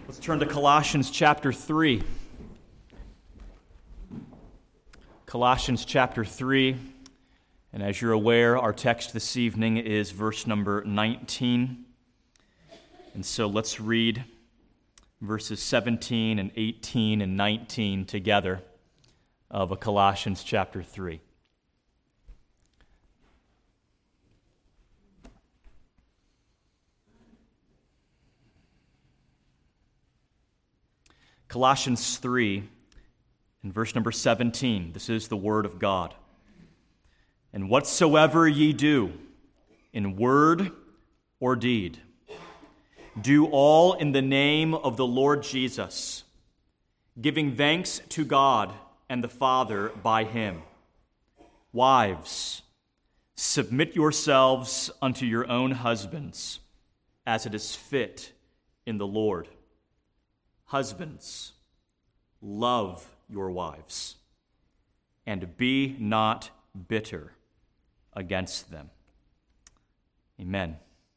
Let's turn to Colossians chapter 3. Colossians chapter 3. And as you're aware, our text this evening is verse number 19. And so let's read verses 17 and 18 and 19 together of Colossians chapter 3. Colossians 3, in verse number 17, this is the word of God. And whatsoever ye do, in word or deed, do all in the name of the Lord Jesus, giving thanks to God and the Father by him. Wives, submit yourselves unto your own husbands, as it is fit in the Lord. Husbands, love your wives, and be not bitter against them. Amen.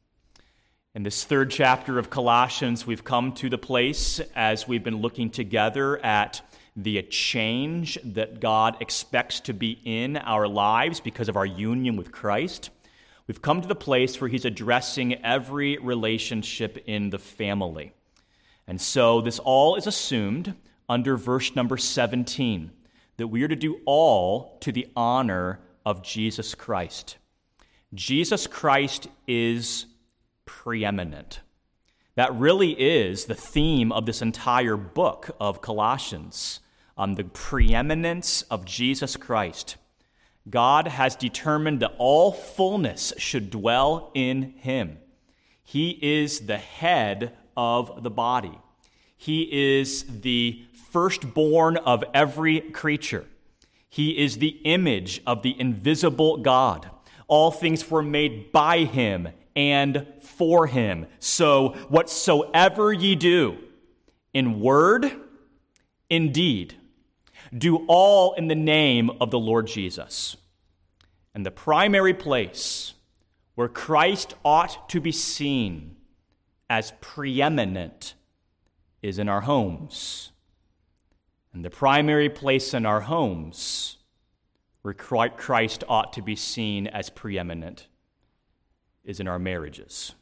In this third chapter of Colossians, we've come to the place, as we've been looking together at the change that God expects to be in our lives because of our union with Christ. We've come to the place where he's addressing every relationship in the family. And so this all is assumed under verse number 17, that we are to do all to the honor of Jesus Christ. Jesus Christ is preeminent. That really is the theme of this entire book of Colossians, the preeminence of Jesus Christ. God has determined that all fullness should dwell in him. He is the head of the body. He is the firstborn of every creature. He is the image of the invisible God. All things were made by him and for him. So whatsoever ye do, in word, in deed, do all in the name of the Lord Jesus. And the primary place where Christ ought to be seen as preeminent is in our homes. And the primary place in our homes where Christ ought to be seen as preeminent is in our marriages.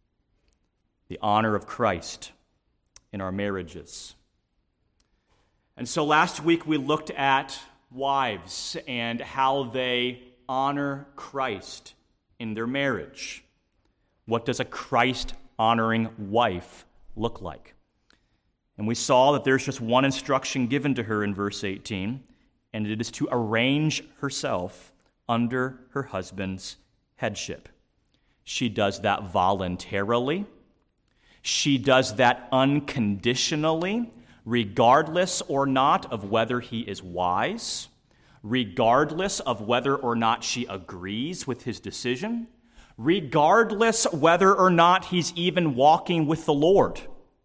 The honor of Christ in our marriages. And so last week we looked at wives and how they honor Christ in their marriage. What does a Christ-honoring wife look like? And we saw that there's just one instruction given to her in verse 18, and it is to arrange herself under her husband's headship. She does that voluntarily. She does that unconditionally, regardless or not of whether he is wise, regardless of whether or not she agrees with his decision, regardless whether or not he's even walking with the Lord.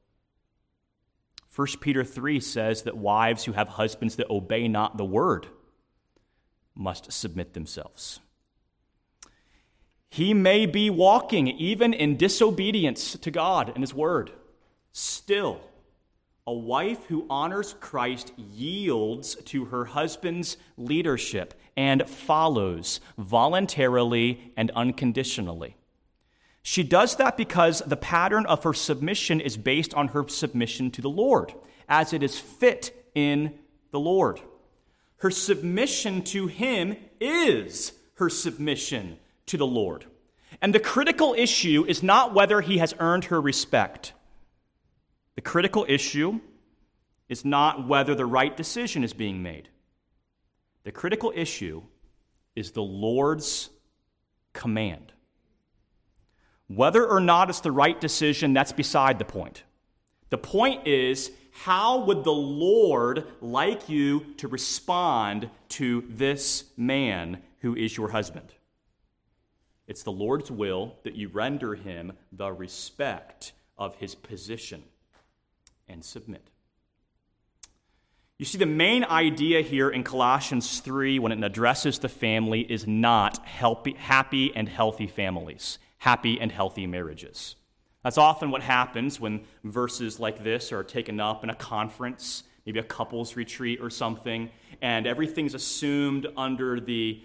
1 Peter 3 says that wives who have husbands that obey not the word must submit themselves. He may be walking even in disobedience to God and his word. Still, a wife who honors Christ yields to her husband's leadership and follows voluntarily and unconditionally. She does that because the pattern of her submission is based on her submission to the Lord, as it is fit in the Lord. Her submission to him is her submission to the Lord. And the critical issue is not whether he has earned her respect. The critical issue is not whether the right decision is being made. The critical issue is the Lord's command. Whether or not it's the right decision, that's beside the point. The point is, how would the Lord like you to respond to this man who is your husband? It's the Lord's will that you render him the respect of his position and submit. You see, the main idea here in Colossians 3 when it addresses the family is not happy and healthy families, happy and healthy marriages. That's often what happens when verses like this are taken up in a conference, maybe a couples retreat or something, and everything's assumed under the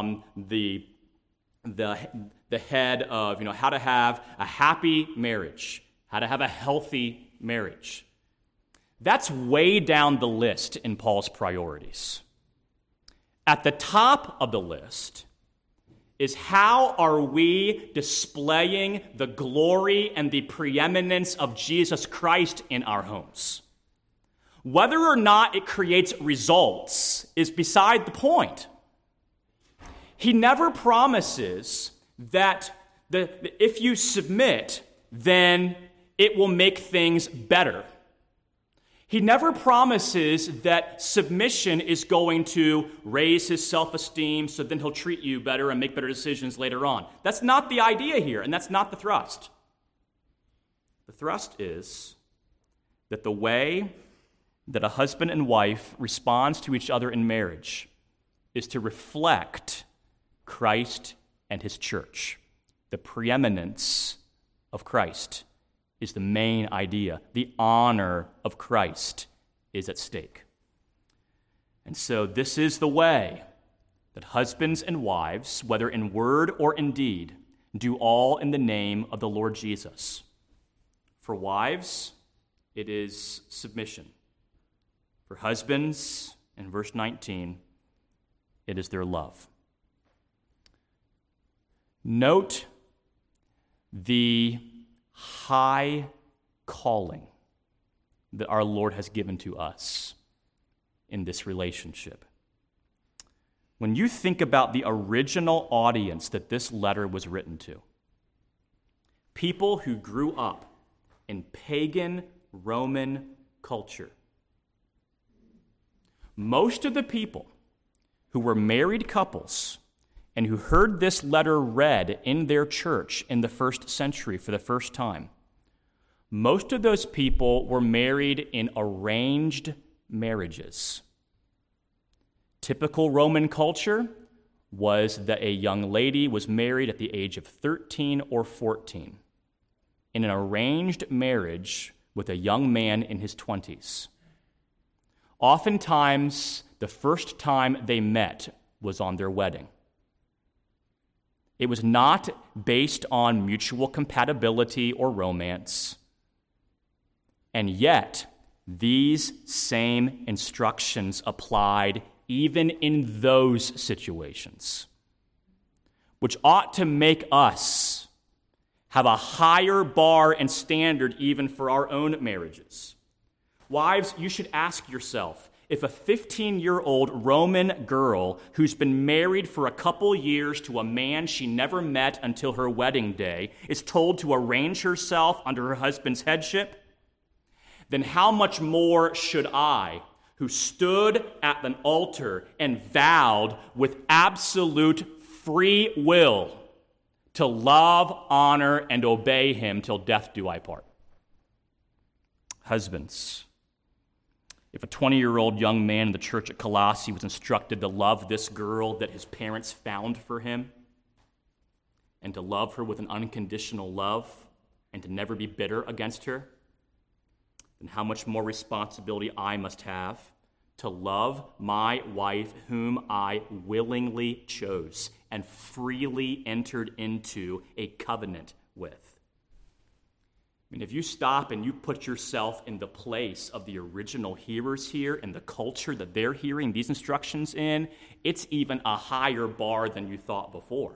head of how to have a happy marriage, how to have a healthy marriage. That's way down the list in Paul's priorities. At the top of the list is how are we displaying the glory and the preeminence of Jesus Christ in our homes. Whether or not it creates results is beside the point. He never promises that if you submit, then it will make things better. He never promises that submission is going to raise his self-esteem so then he'll treat you better and make better decisions later on. That's not the idea here, and that's not the thrust. The thrust is that the way that a husband and wife responds to each other in marriage is to reflect Christ and his church. The preeminence of Christ is the main idea. The honor of Christ is at stake. And so this is the way that husbands and wives, whether in word or in deed, do all in the name of the Lord Jesus. For wives, it is submission. For husbands, in verse 19, it is their love. Note the high calling that our Lord has given to us in this relationship. When you think about the original audience that this letter was written to, people who grew up in pagan Roman culture, most of the people who were married couples and who heard this letter read in their church in the first century for the first time, most of those people were married in arranged marriages. Typical Roman culture was that a young lady was married at the age of 13 or 14 in an arranged marriage with a young man in his 20s. Oftentimes, the first time they met was on their wedding. It was not based on mutual compatibility or romance. And yet, these same instructions applied even in those situations, which ought to make us have a higher bar and standard even for our own marriages. Wives, you should ask yourself, if a 15-year-old Roman girl who's been married for a couple years to a man she never met until her wedding day is told to arrange herself under her husband's headship, then how much more should I, who stood at an altar and vowed with absolute free will to love, honor, and obey him till death do I part? Husbands, if a 20-year-old young man in the church at Colossae was instructed to love this girl that his parents found for him, and to love her with an unconditional love, and to never be bitter against her, then how much more responsibility I must have to love my wife whom I willingly chose and freely entered into a covenant with. I mean, if you stop and you put yourself in the place of the original hearers here and the culture that they're hearing these instructions in, it's even a higher bar than you thought before.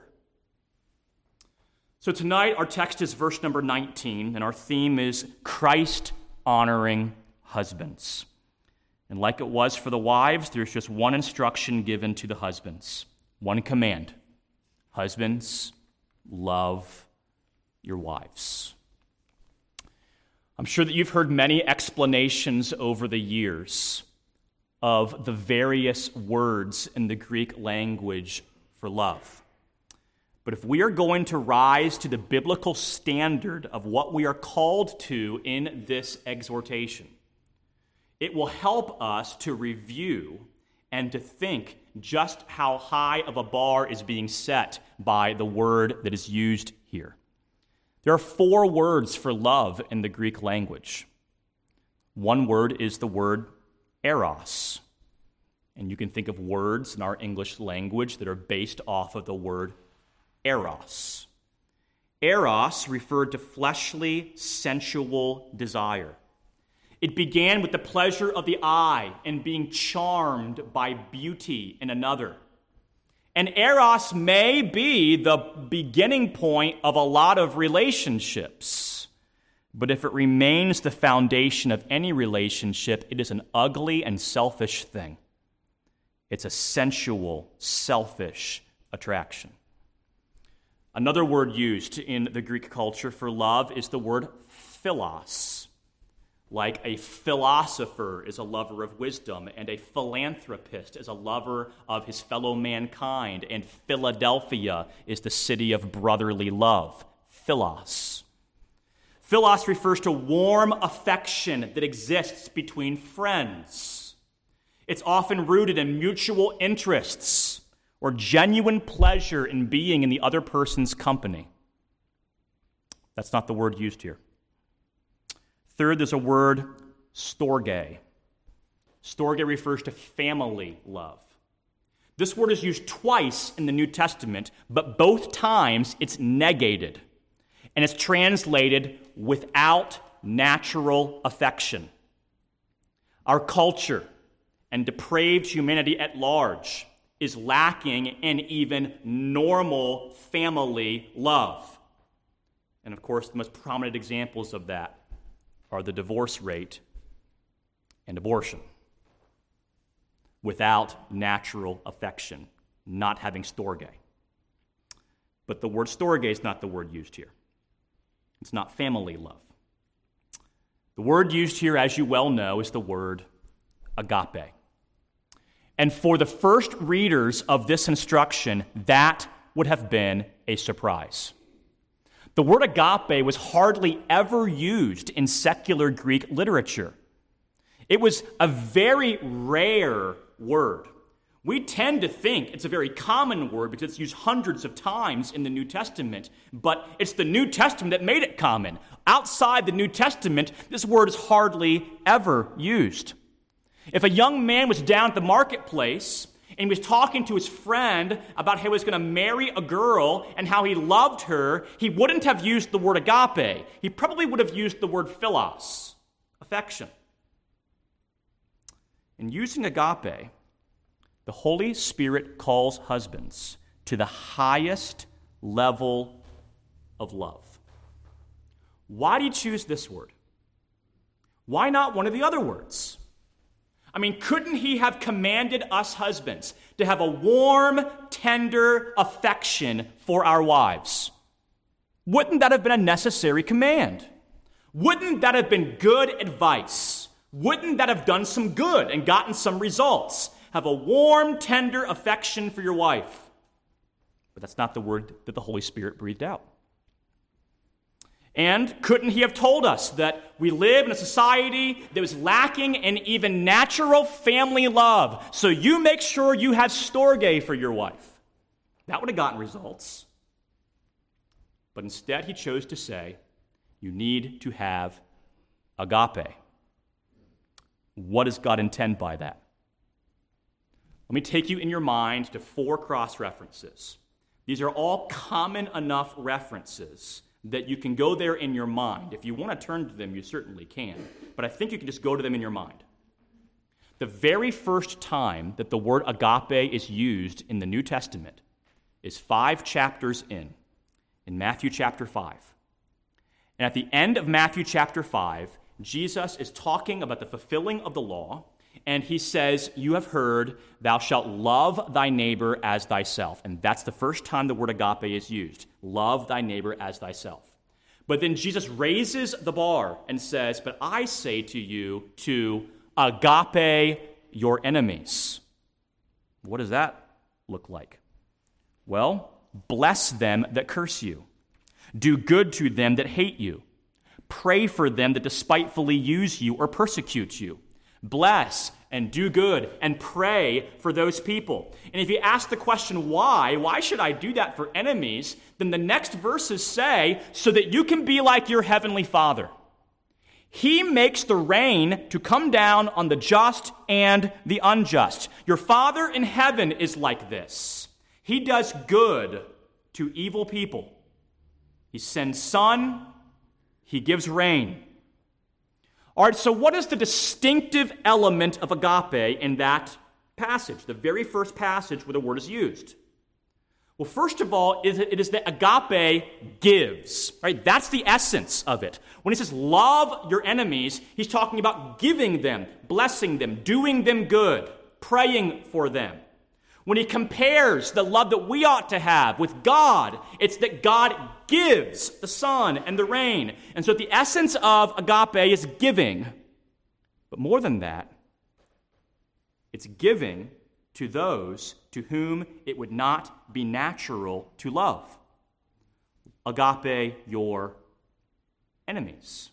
So tonight, our text is verse number 19, and our theme is Christ-honoring husbands. And like it was for the wives, there's just one instruction given to the husbands, one command. Husbands, love your wives. I'm sure that you've heard many explanations over the years of the various words in the Greek language for love. But if we are going to rise to the biblical standard of what we are called to in this exhortation, it will help us to review and to think just how high of a bar is being set by the word that is used here. There are 4 words for love in the Greek language. One word is the word eros. And you can think of words in our English language that are based off of the word eros. Eros referred to fleshly, sensual desire. It began with the pleasure of the eye and being charmed by beauty in another. And eros may be the beginning point of a lot of relationships. But if it remains the foundation of any relationship, it is an ugly and selfish thing. It's a sensual, selfish attraction. Another word used in the Greek culture for love is the word philos. Like a philosopher is a lover of wisdom, and a philanthropist is a lover of his fellow mankind, and Philadelphia is the city of brotherly love. Philos. Philos refers to warm affection that exists between friends. It's often rooted in mutual interests or genuine pleasure in being in the other person's company. That's not the word used here. Third, there's a word, storge. Storge refers to family love. This word is used twice in the New Testament, but both times it's negated, and it's translated without natural affection. Our culture and depraved humanity at large is lacking in even normal family love. And of course, the most prominent examples of that are the divorce rate and abortion. Without natural affection, not having storge. But the word storge is not the word used here. It's not family love. The word used here, as you well know, is the word agape. And for the first readers of this instruction, that would have been a surprise. The word agape was hardly ever used in secular Greek literature. It was a very rare word. We tend to think it's a very common word because it's used hundreds of times in the New Testament, but it's the New Testament that made it common. Outside the New Testament, this word is hardly ever used. If a young man was down at the marketplace and he was talking to his friend about how he was going to marry a girl and how he loved her, he wouldn't have used the word agape. He probably would have used the word philos, affection. In using agape, the Holy Spirit calls husbands to the highest level of love. Why do you choose this word? Why not one of the other words? I mean, couldn't he have commanded us husbands to have a warm, tender affection for our wives? Wouldn't that have been a necessary command? Wouldn't that have been good advice? Wouldn't that have done some good and gotten some results? Have a warm, tender affection for your wife. But that's not the word that the Holy Spirit breathed out. And couldn't he have told us that we live in a society that was lacking in even natural family love, so you make sure you have storge for your wife? That would have gotten results. But instead, he chose to say, you need to have agape. What does God intend by that? Let me take you in your mind to 4 cross-references. These are all common enough references that you can go there in your mind. If you want to turn to them, you certainly can. But I think you can just go to them in your mind. The very first time that the word agape is used in the New Testament is 5 chapters in Matthew chapter 5. And at the end of Matthew chapter 5, Jesus is talking about the fulfilling of the law, and he says, you have heard, thou shalt love thy neighbor as thyself. And that's the first time the word agape is used. Love thy neighbor as thyself. But then Jesus raises the bar and says, but I say to you to agape your enemies. What does that look like? Well, bless them that curse you. Do good to them that hate you. Pray for them that despitefully use you or persecute you. Bless and do good and pray for those people. And if you ask the question, why should I do that for enemies? Then the next verses say, so that you can be like your heavenly Father. He makes the rain to come down on the just and the unjust. Your Father in heaven is like this. He does good to evil people. He sends sun, he gives rain. All right, so what is the distinctive element of agape in that passage, the very first passage where the word is used? Well, first of all, it is that agape gives, right? That's the essence of it. When he says love your enemies, he's talking about giving them, blessing them, doing them good, praying for them. When he compares the love that we ought to have with God, it's that God gives the sun and the rain. And so the essence of agape is giving. But more than that, it's giving to those to whom it would not be natural to love. Agape your enemies.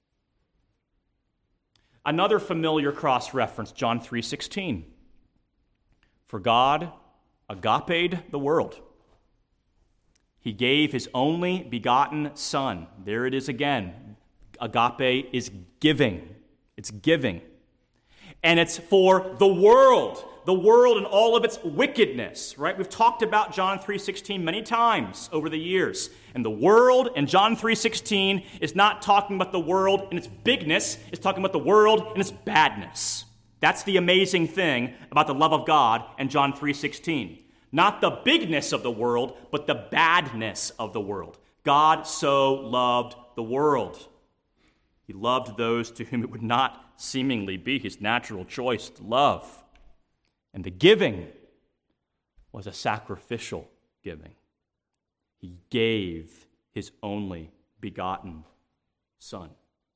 Another familiar cross-reference, John 3:16. For God agaped the world. He gave his only begotten Son. There it is again. Agape is giving. It's giving. And it's for the world and all of its wickedness, right? We've talked about John 3:16 many times over the years. And the world in John 3:16 is not talking about the world in its bigness, it's talking about the world in its badness. That's the amazing thing about the love of God in John 3:16. Not the bigness of the world, but the badness of the world. God so loved the world. He loved those to whom it would not seemingly be his natural choice to love. And the giving was a sacrificial giving. He gave his only begotten Son.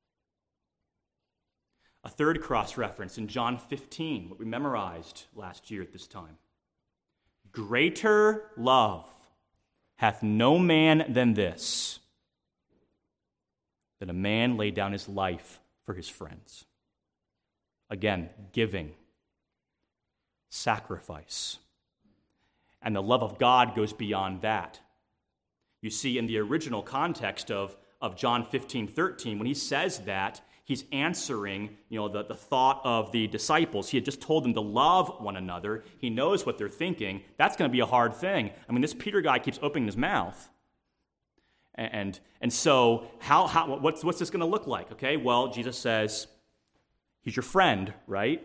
A third cross-reference in John 15, what we memorized last year at this time. Greater love hath no man than this, that a man lay down his life for his friends. Again, giving, sacrifice. And the love of God goes beyond that. You see, in the original context of John 15:13, when he says that, he's answering, the thought of the disciples. He had just told them to love one another. He knows what they're thinking. That's going to be a hard thing. I mean, this Peter guy keeps opening his mouth. And so what's this going to look like? Okay, well, Jesus says, he's your friend, right?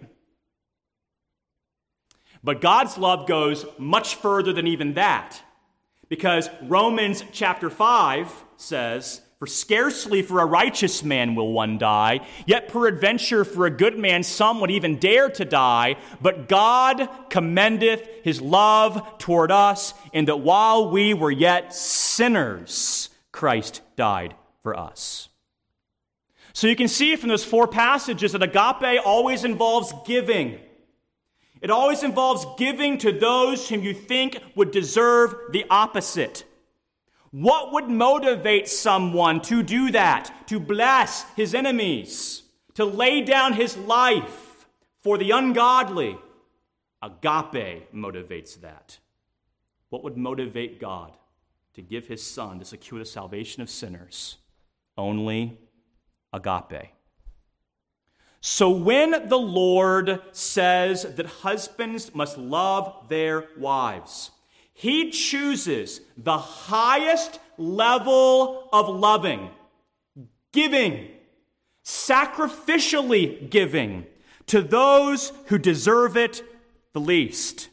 But God's love goes much further than even that. Because Romans chapter 5 says, for scarcely for a righteous man will one die, yet peradventure for a good man some would even dare to die. But God commendeth his love toward us, in that while we were yet sinners, Christ died for us. So you can see from those four passages that agape always involves giving. It always involves giving to those whom you think would deserve the opposite. What would motivate someone to do that? To bless his enemies, to lay down his life for the ungodly? Agape motivates that. What would motivate God to give his Son to secure the salvation of sinners? Only agape. So when the Lord says that husbands must love their wives, he chooses the highest level of loving, giving, sacrificially giving to those who deserve it the least.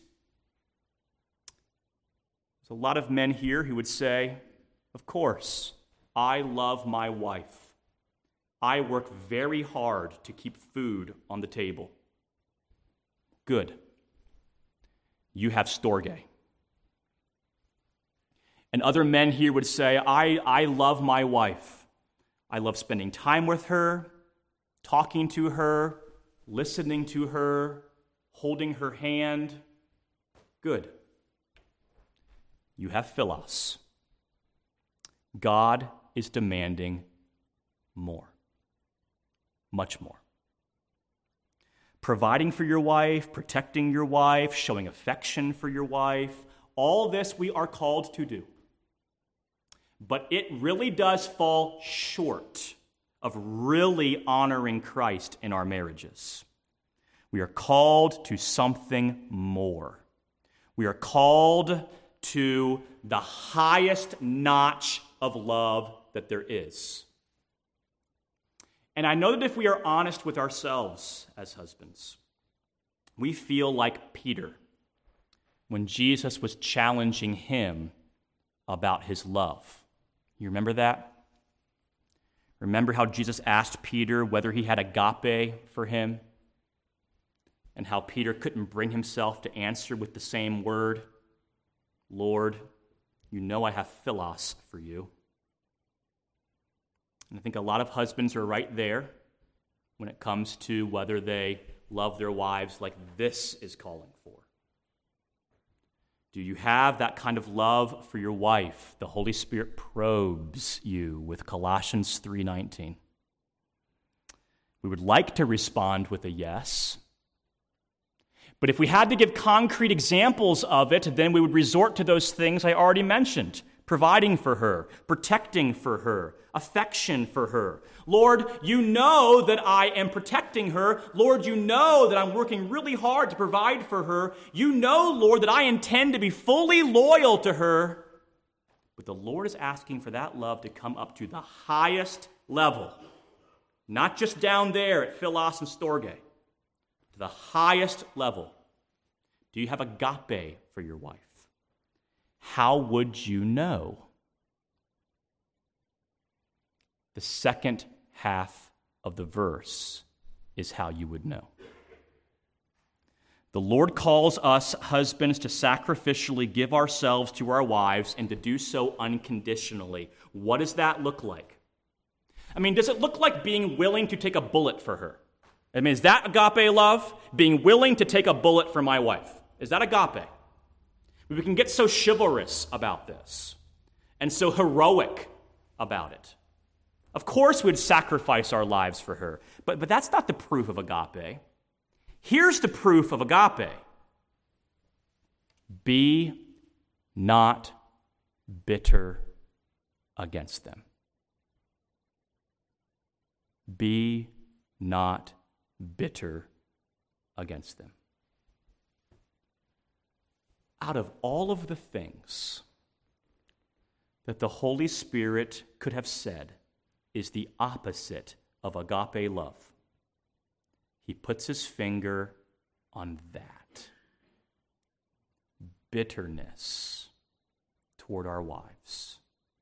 There's a lot of men here who would say, of course, I love my wife. I work very hard to keep food on the table. Good. You have storge. And other men here would say, I love my wife. I love spending time with her, talking to her, listening to her, holding her hand. Good. You have philos. God is demanding more. Much more. Providing for your wife, protecting your wife, showing affection for your wife, all this we are called to do. But it really does fall short of really honoring Christ in our marriages. We are called to something more. We are called to the highest notch of love that there is. And I know that if we are honest with ourselves as husbands, we feel like Peter when Jesus was challenging him about his love. You remember that? Remember how Jesus asked Peter whether he had agape for him? And how Peter couldn't bring himself to answer with the same word, Lord, you know I have philos for you. And I think a lot of husbands are right there when it comes to whether they love their wives like this is calling for. Do you have that kind of love for your wife? The Holy Spirit probes you with Colossians 3:19. We would like to respond with a yes. But if we had to give concrete examples of it, then we would resort to those things I already mentioned. Providing for her, protecting for her, affection for her. Lord, you know that I am protecting her. Lord, you know that I'm working really hard to provide for her. You know, Lord, that I intend to be fully loyal to her. But the Lord is asking for that love to come up to the highest level. Not just down there at Philos and Storge. To the highest level. Do you have agape for your wife? How would you know? The second half of the verse is how you would know. The Lord calls us husbands to sacrificially give ourselves to our wives and to do so unconditionally. What does that look like? I mean, does it look like being willing to take a bullet for her? I mean, is that agape love? Being willing to take a bullet for my wife. Is that agape? We can get so chivalrous about this and so heroic about it. Of course we'd sacrifice our lives for her, but that's not the proof of agape. Here's the proof of agape. Be not bitter against them. Be not bitter against them. Out of all of the things that the Holy Spirit could have said is the opposite of agape love, he puts his finger on that. Bitterness toward our wives.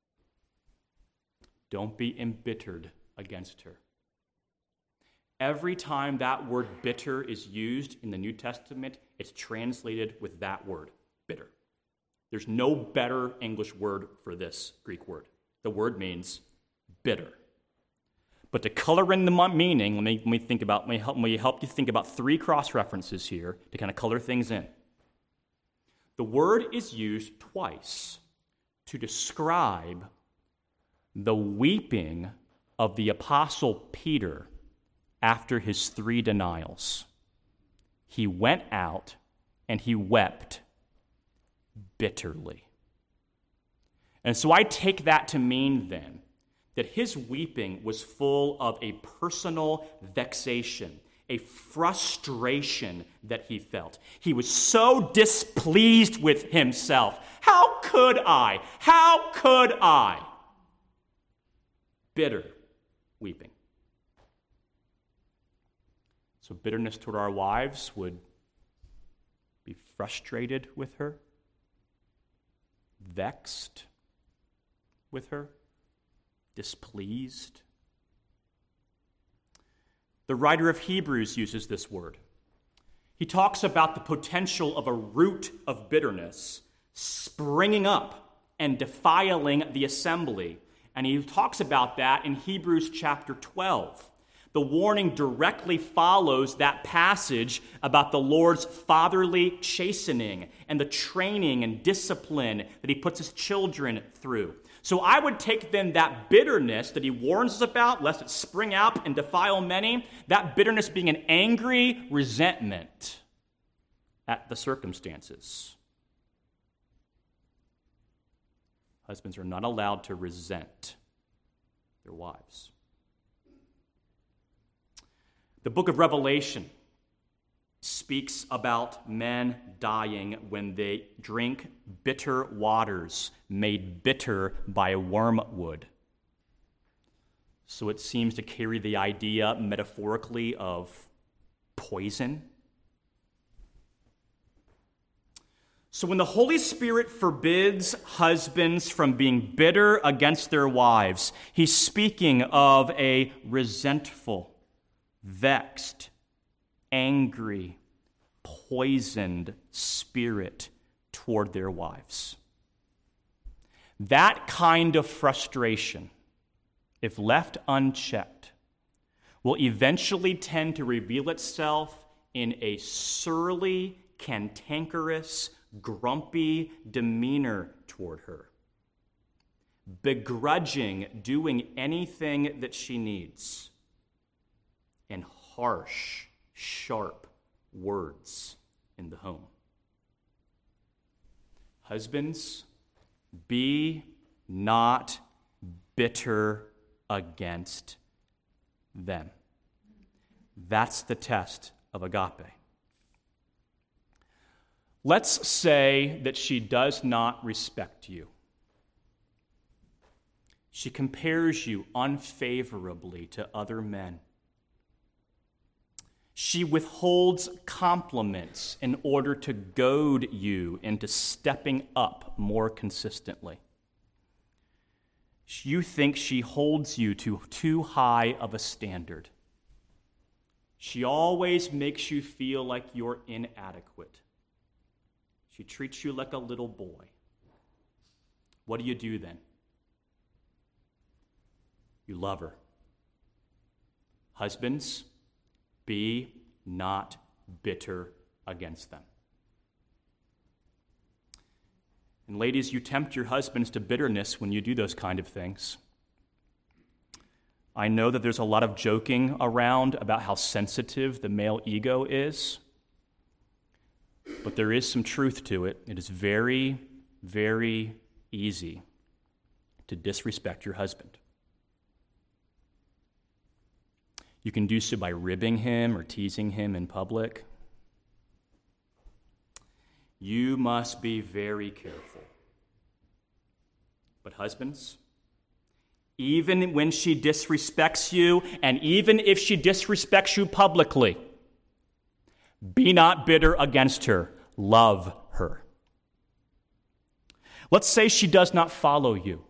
Don't be embittered against her. Every time that word bitter is used in the New Testament, it's translated with that word. Bitter. There's no better English word for this Greek word. The word means bitter. But to color in the meaning, let me help you think about three cross references here to kind of color things in. The word is used twice to describe the weeping of the Apostle Peter after his 3 denials. He went out and he wept bitterly. And so I take that to mean then that his weeping was full of a personal vexation, a frustration that he felt. He was so displeased with himself. How could I? How could I? Bitter weeping. So bitterness toward our wives would be frustrated with her, vexed with her, displeased. The writer of Hebrews uses this word. He talks about the potential of a root of bitterness springing up and defiling the assembly. And he talks about that in Hebrews chapter 12. The warning directly follows that passage about the Lord's fatherly chastening and the training and discipline that he puts his children through. So I would take then that bitterness that he warns us about, lest it spring out and defile many, that bitterness being an angry resentment at the circumstances. Husbands are not allowed to resent their wives. The book of Revelation speaks about men dying when they drink bitter waters made bitter by wormwood. So it seems to carry the idea metaphorically of poison. So when the Holy Spirit forbids husbands from being bitter against their wives, he's speaking of a resentful, vexed, angry, poisoned spirit toward their wives. That kind of frustration, if left unchecked, will eventually tend to reveal itself in a surly, cantankerous, grumpy demeanor toward her, begrudging doing anything that she needs, and harsh, sharp words in the home. Husbands, be not bitter against them. That's the test of agape. Let's say that she does not respect you. She compares you unfavorably to other men. She withholds compliments in order to goad you into stepping up more consistently. You think she holds you to too high of a standard. She always makes you feel like you're inadequate. She treats you like a little boy. What do you do then? You love her. Husbands, be not bitter against them. And ladies, you tempt your husbands to bitterness when you do those kind of things. I know that there's a lot of joking around about how sensitive the male ego is, but there is some truth to it. It is very, very easy to disrespect your husband. You can do so by ribbing him or teasing him in public. You must be very careful. But husbands, even when she disrespects you, and even if she disrespects you publicly, be not bitter against her. Love her. Let's say she does not follow you.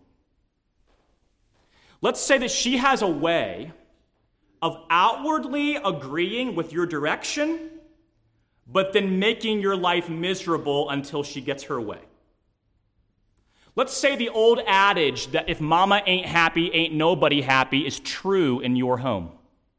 Let's say that she has a way of outwardly agreeing with your direction, but then making your life miserable until she gets her way. Let's say the old adage that if mama ain't happy, ain't nobody happy is true in your home.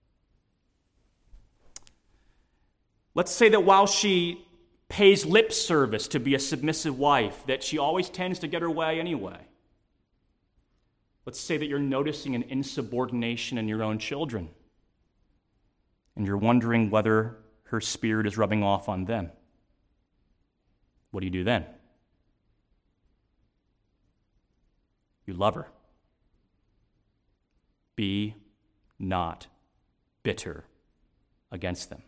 Let's say that while she pays lip service to be a submissive wife, that she always tends to get her way anyway. Let's say that you're noticing an insubordination in your own children, and you're wondering whether her spirit is rubbing off on them. What do you do then? You love her. Be not bitter against them.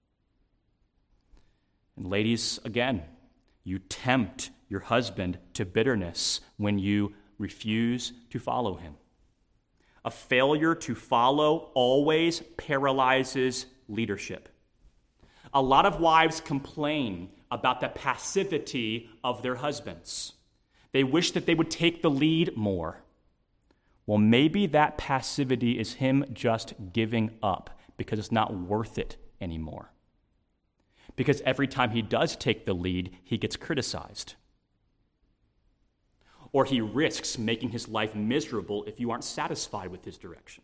And ladies, again, you tempt your husband to bitterness when you refuse to follow him. A failure to follow always paralyzes leadership. A lot of wives complain about the passivity of their husbands. They wish that they would take the lead more. Well, maybe that passivity is him just giving up because it's not worth it anymore. Because every time he does take the lead, he gets criticized. Or he risks making his life miserable if you aren't satisfied with his direction.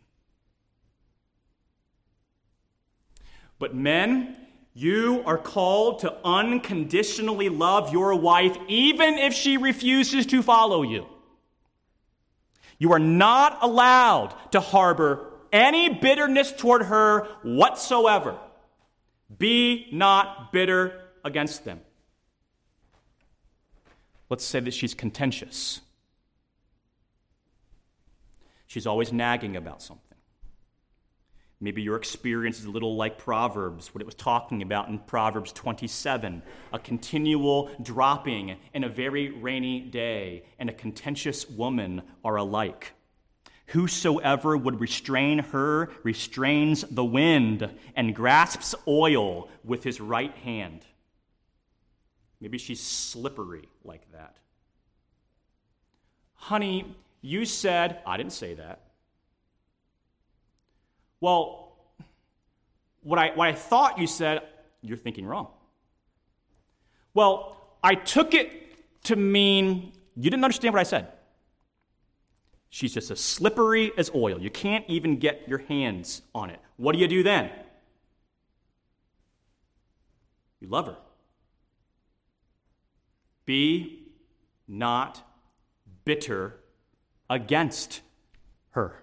But men, you are called to unconditionally love your wife even if she refuses to follow you. You are not allowed to harbor any bitterness toward her whatsoever. Be not bitter against them. Let's say that she's contentious. She's always nagging about something. Maybe your experience is a little like Proverbs, what it was talking about in Proverbs 27, a continual dropping in a very rainy day, and a contentious woman are alike. Whosoever would restrain her restrains the wind and grasps oil with his right hand. Maybe she's slippery like that. Honey, you said, I didn't say that. Well, what I thought you said, you're thinking wrong. Well, I took it to mean you didn't understand what I said. She's just as slippery as oil. You can't even get your hands on it. What do you do then? You love her. Be not bitter against her.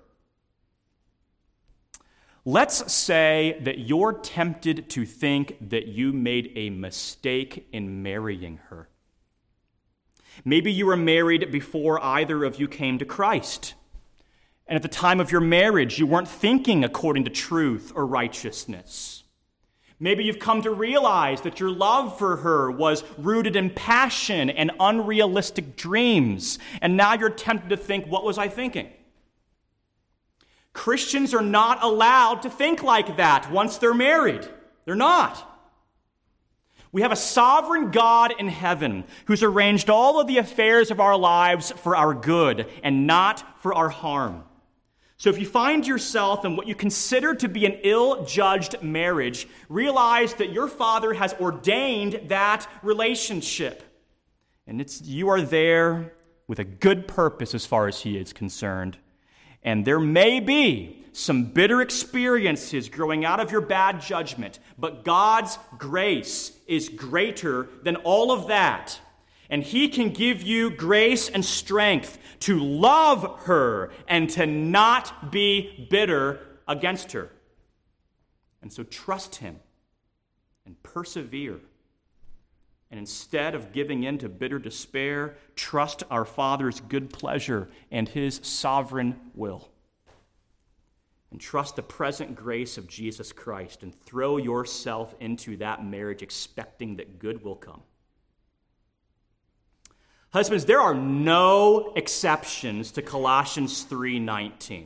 Let's say that you're tempted to think that you made a mistake in marrying her. Maybe you were married before either of you came to Christ. And at the time of your marriage, you weren't thinking according to truth or righteousness. Maybe you've come to realize that your love for her was rooted in passion and unrealistic dreams. And now you're tempted to think, what was I thinking? Christians are not allowed to think like that once they're married. They're not. We have a sovereign God in heaven who's arranged all of the affairs of our lives for our good and not for our harm. So if you find yourself in what you consider to be an ill-judged marriage, realize that your Father has ordained that relationship. And you are there with a good purpose as far as He is concerned. And there may be some bitter experiences growing out of your bad judgment, but God's grace is greater than all of that. And He can give you grace and strength to love her and to not be bitter against her. And so trust Him and persevere. And instead of giving in to bitter despair, trust our Father's good pleasure and His sovereign will. And trust the present grace of Jesus Christ and throw yourself into that marriage expecting that good will come. Husbands, there are no exceptions to Colossians 3:19.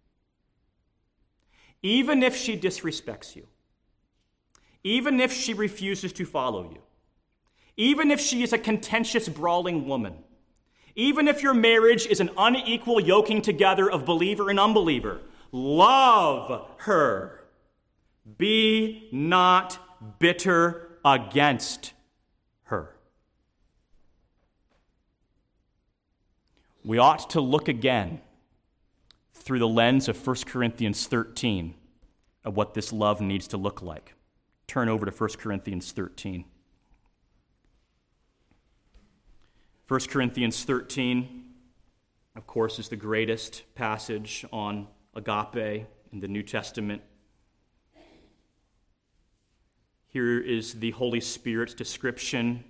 Even if she disrespects you, even if she refuses to follow you, even if she is a contentious, brawling woman, even if your marriage is an unequal yoking together of believer and unbeliever, love her. Be not bitter against her. We ought to look again through the lens of 1 Corinthians 13 of what this love needs to look like. Turn over to 1 Corinthians 13. 1 Corinthians 13, of course, is the greatest passage on agape in the New Testament. Here is the Holy Spirit's description.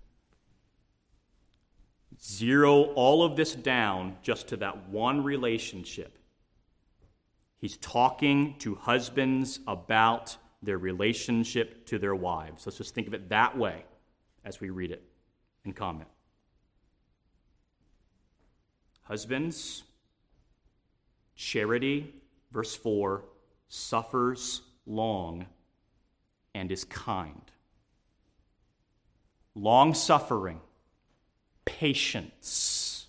Zero all of this down just to that one relationship. He's talking to husbands about their relationship to their wives. Let's just think of it that way as we read it and comment. Husbands, charity, verse 4, suffers long and is kind. Long-suffering, patience.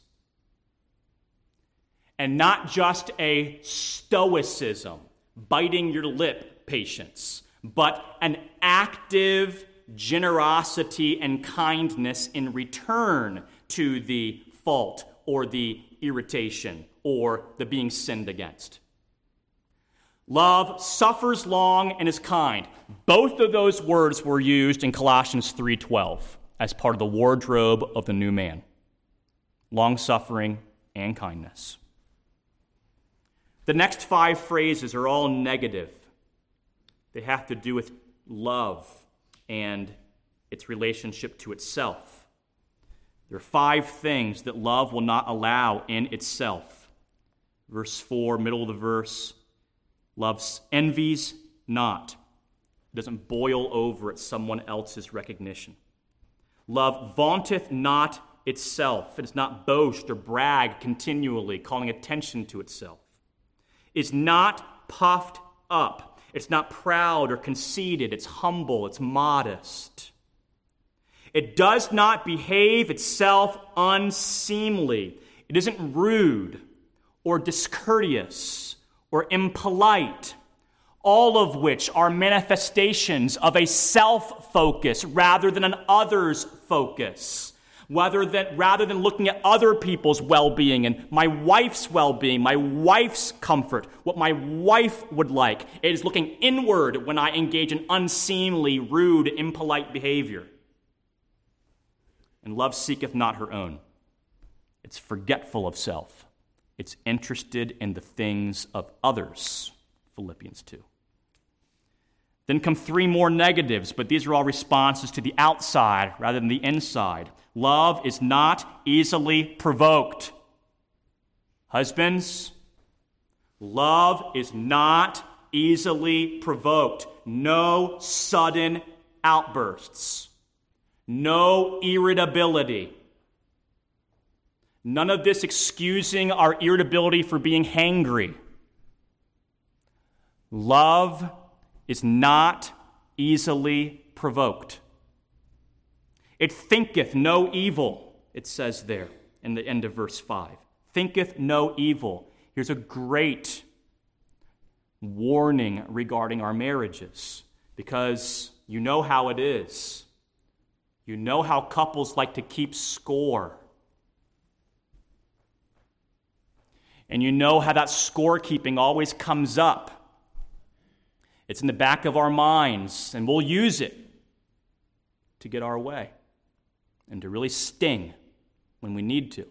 And not just a stoicism, biting your lip patience, but an active generosity and kindness in return to the fault or the irritation or the being sinned against. Love suffers long and is kind. Both of those words were used in Colossians 3:12 as part of the wardrobe of the new man. Long-suffering and kindness. The next 5 phrases are all negative. They have to do with love and its relationship to itself. There are 5 things that love will not allow in itself. Verse 4, middle of the verse, love envies not. It doesn't boil over at someone else's recognition. Love vaunteth not itself. It does not boast or brag continually, calling attention to itself. Is not puffed up. It's not proud or conceited. It's humble. It's modest. It does not behave itself unseemly. It isn't rude or discourteous or impolite, all of which are manifestations of a self-focus rather than an others focus. Rather than looking at other people's well-being and my wife's well-being, my wife's comfort, what my wife would like. It is looking inward when I engage in unseemly, rude, impolite behavior. And love seeketh not her own. It's forgetful of self. It's interested in the things of others. Philippians 2. Then come 3 more negatives, but these are all responses to the outside rather than the inside. Love is not easily provoked. Husbands, love is not easily provoked. No sudden outbursts. No irritability. None of this excusing our irritability for being hangry. Love is not easily provoked. It thinketh no evil, it says there in the end of verse 5. Thinketh no evil. Here's a great warning regarding our marriages, because you know how it is. You know how couples like to keep score. And you know how that scorekeeping always comes up. It's in the back of our minds, and we'll use it to get our way and to really sting when we need to.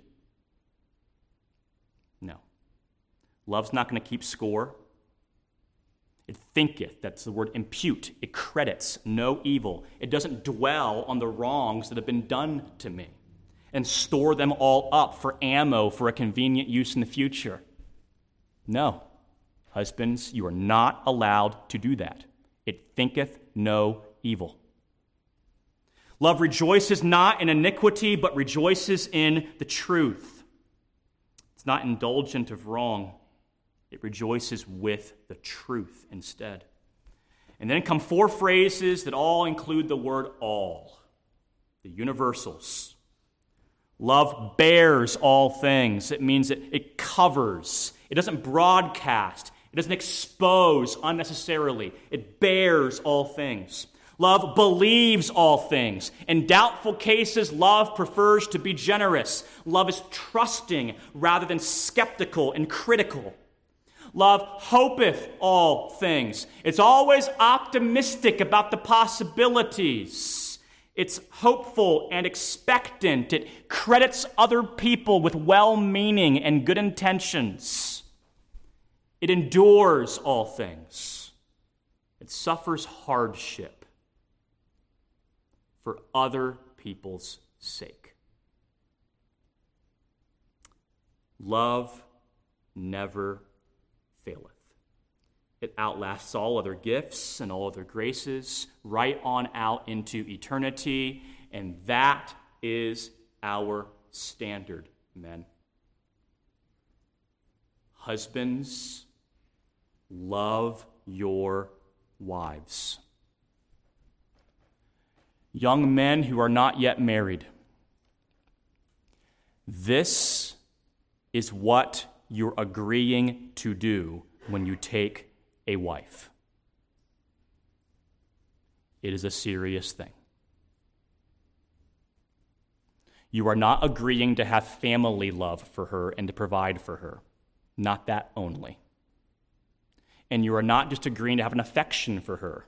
No. Love's not going to keep score. It thinketh, that's the word impute. It credits no evil. It doesn't dwell on the wrongs that have been done to me and store them all up for ammo for a convenient use in the future. No. Husbands, you are not allowed to do that. It thinketh no evil. Love rejoices not in iniquity, but rejoices in the truth. It's not indulgent of wrong. It rejoices with the truth instead. And then come 4 phrases that all include the word all, the universals. Love bears all things. It means that it covers. It doesn't broadcast. It doesn't expose unnecessarily. It bears all things. Love believes all things. In doubtful cases, love prefers to be generous. Love is trusting rather than skeptical and critical. Love hopeth all things. It's always optimistic about the possibilities. It's hopeful and expectant. It credits other people with well-meaning and good intentions. It endures all things. It suffers hardship for other people's sake. Love never faileth. It outlasts all other gifts and all other graces, right on out into eternity, and that is our standard, men. Husbands, love your wives. Young men who are not yet married, this is what you're agreeing to do when you take a wife. It is a serious thing. You are not agreeing to have family love for her and to provide for her. Not that only. And you are not just agreeing to have an affection for her.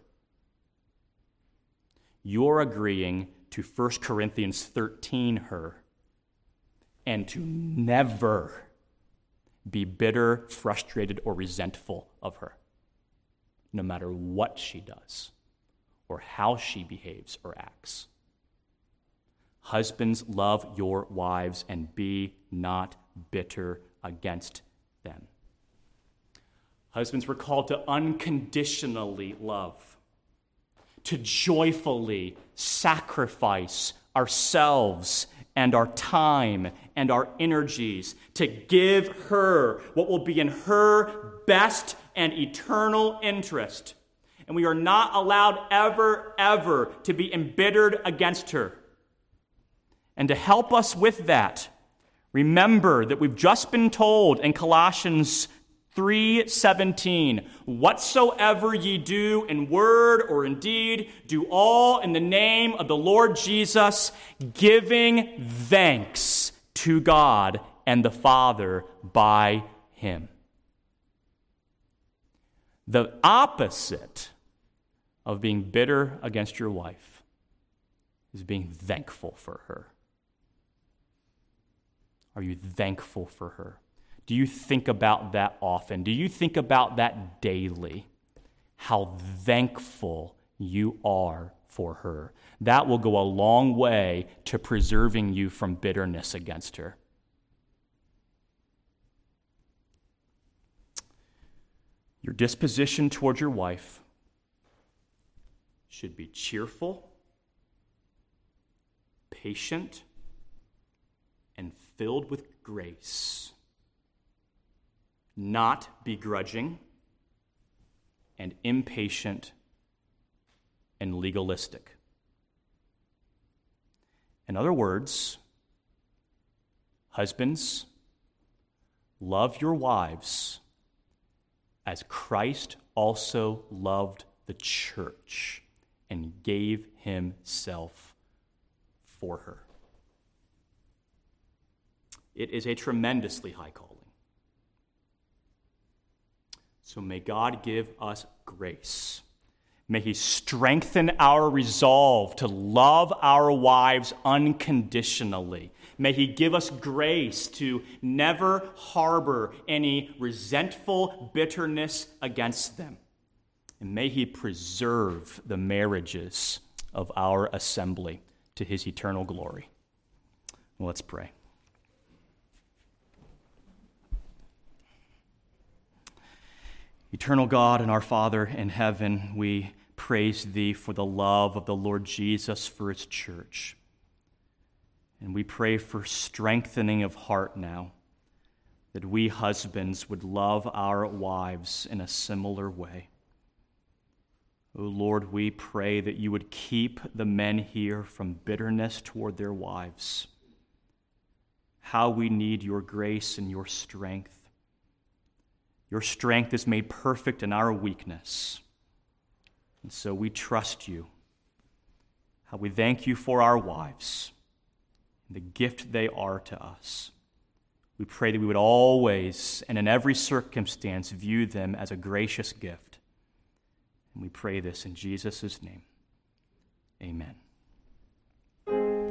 You're agreeing to 1 Corinthians 13 her and to never be bitter, frustrated, or resentful of her, no matter what she does or how she behaves or acts. Husbands, love your wives and be not bitter against them. Husbands, we're called to unconditionally love, to joyfully sacrifice ourselves and our time and our energies to give her what will be in her best and eternal interest. And we are not allowed ever to be embittered against her. And to help us with that, remember that we've just been told in Colossians 3:17, whatsoever ye do in word or in deed, do all in the name of the Lord Jesus, giving thanks to God and the Father by him. The opposite of being bitter against your wife is being thankful for her. Are you thankful for her? Do you think about that often? Do you think about that daily? How thankful you are for her. That will go a long way to preserving you from bitterness against her. Your disposition toward your wife should be cheerful, patient, and filled with grace, not begrudging and impatient and legalistic. In other words, husbands, love your wives as Christ also loved the church and gave himself for her. It is a tremendously high calling. So may God give us grace. May he strengthen our resolve to love our wives unconditionally. May he give us grace to never harbor any resentful bitterness against them. And may he preserve the marriages of our assembly to his eternal glory. Let's pray. Eternal God and our Father in heaven, we praise thee for the love of the Lord Jesus for his church. And we pray for strengthening of heart now, that we husbands would love our wives in a similar way. O Lord, we pray that you would keep the men here from bitterness toward their wives. How we need your grace and your strength. Your strength is made perfect in our weakness. And so we trust you. How we thank you for our wives, and the gift they are to us. We pray that we would always and in every circumstance view them as a gracious gift. And we pray this in Jesus' name. Amen.